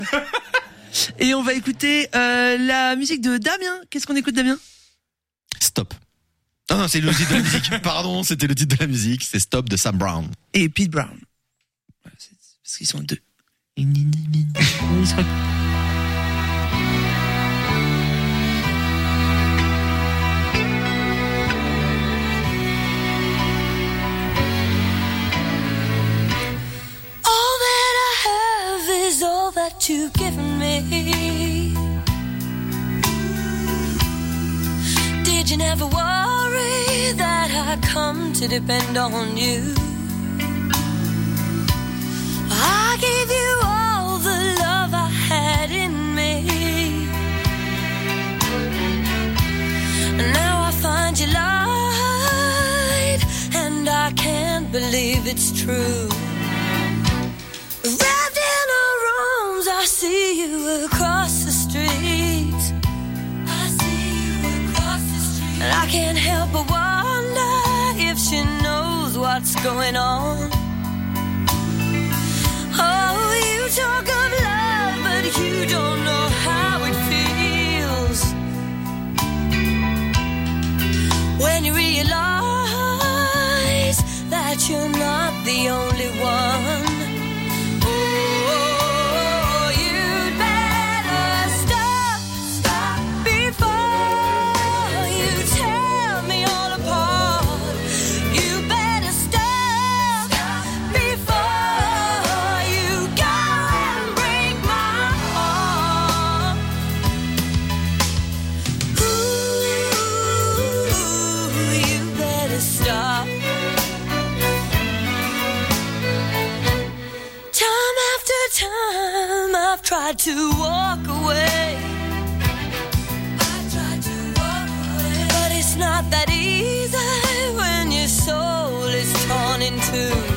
Et on va écouter la musique de Damien. Qu'est-ce qu'on écoute, Damien? Stop. Non, c'est le titre de la musique. Pardon, c'était le titre de la musique. C'est Stop de Sam Brown. Et Pete Brown. Parce qu'ils sont deux. All that you've given me. Did you never worry that I come to depend on you? I gave you all the love I had in me. And now I find you lied, and I can't believe it's true. Wrapped in her arms, I see you across the street. I see you across the street. And I can't help but wonder if she knows what's going on. Oh, you talk of love, but you don't know how it feels. When you realize that you're not the only one. Tried to walk away. But it's not that easy when your soul is torn in two.